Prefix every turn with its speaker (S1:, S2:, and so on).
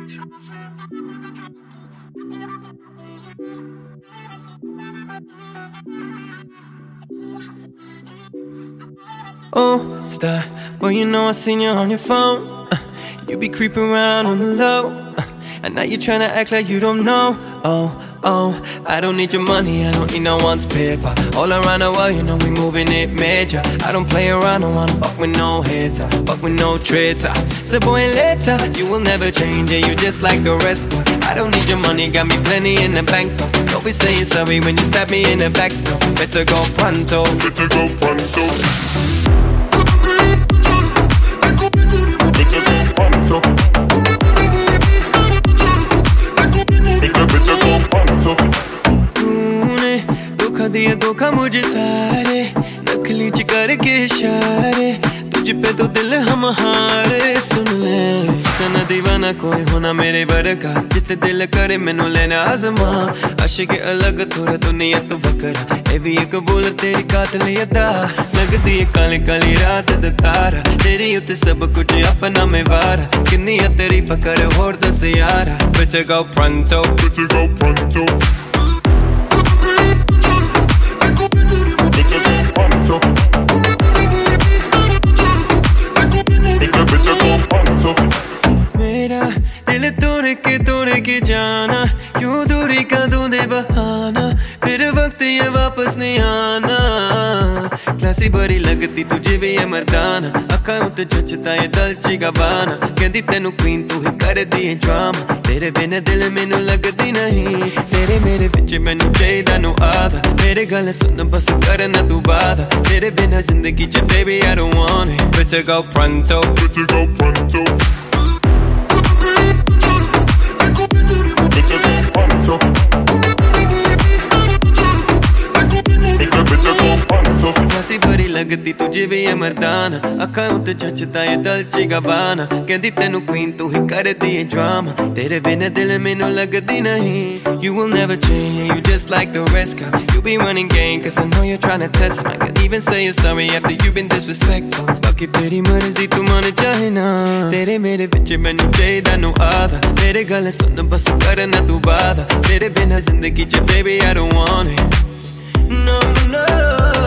S1: Oh, it's that, well you know I seen you on your phone. You be creeping around on the low, and now you tryna act like you don't know. Oh, I don't need your money, I don't need no one's paper. All around the world, you know we moving it major. I don't play around, don't wanna fuck with no hater, fuck with no traitor. So boy later, you will never change it, you just like the rest. But I don't need your money, got me plenty in the bank though. Don't be saying sorry when you stab me in the back though. Better go pronto, better go pronto. तूने धोखा दिया धोखा मुझे सारे नकली च करके इशारे तुझ पे तो दिल हम हारे सुन ले सना दीवाना कोई होना मेरे वर्गा जिते दिल करे मैनू लेना आजमा आशिक अलग थोड़ा दुनिया तो वकरा ए भी एक बोल तेरी कातली अदा लगदी है काली काली रात दा तारा तेरी उत्ते सब कुछ अपना में वारा किन्नी है तेरी फकर होर दस यारा better go pronto better go pronto मेरा दिल तोड़ के जाना क्यों दूरी का दूंदे बहाना फिर वक्त ये वापस नहीं आना क्लासी बड़ी लगती तुझे भी ये मर्दाना अखा उत्ते जचदा ये दलची गाबाना कहंदी तेनू क्वीन तू ही कर दी है ड्रामा तेरे बिना दिल मैनू लगदी नहीं तेरे मेरे विच मैनू चाहिदा नु आधा मेरे गल सुन बस करना तू बाधा तेरे बिना जिंदगी च baby I don't want it better go pronto better go pronto classy बड़ी लगती तुझे भी है मर्दाना अखा उत्ते जचदा ये दलची गाबाना कहंदी तेनू क्वीन तू ही कर दी है ड्रामा तेरे बिना दिल मैनू लगदी नहीं You will never change and you just like the rest girl You be running game cause I know you're trying to test me Can't even say you're sorry after you've been disrespectful बाकी तेरी मर्जी तू मन चाहे ना तेरे मेरे विच मैनू चाहिदा नु आधा मेरे गल सुन बस करना तू बाधा तेरे बिना जिंदगी च baby I don't want it No, no